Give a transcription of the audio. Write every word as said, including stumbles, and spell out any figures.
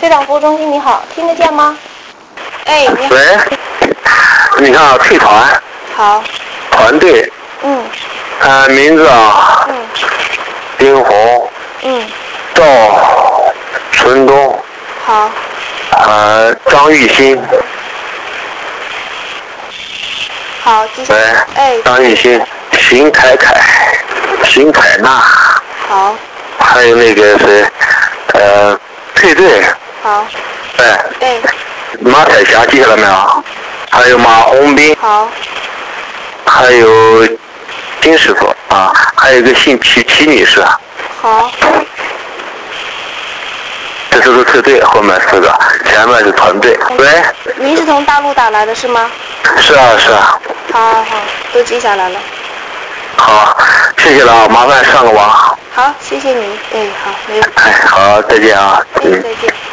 队长服务中心你好，听得见吗？哎，你好。 喂，你好，退团。 好。 团队。 嗯。 呃，名字啊。 嗯。 丁红。 嗯。 赵春东。 好。 呃，张玉新。 好，记下。 喂。 哎。 张玉新，邢凯凯，邢凯娜。 好。 还有那个谁，呃，退队。 好。 哎。 哎。 马彩霞记下来没有？还有马红斌。 好。 还有金师傅啊，还有一个姓齐齐女士。 好。 这都是退队，后面四个，前面是团队。喂。 您是从大陆打来的是吗？ 是啊是啊。 好好好，都记下来了。 好，谢谢了啊，麻烦上个网。 好，谢谢您。哎，好，没有。 哎，好，再见啊。 哎，再见。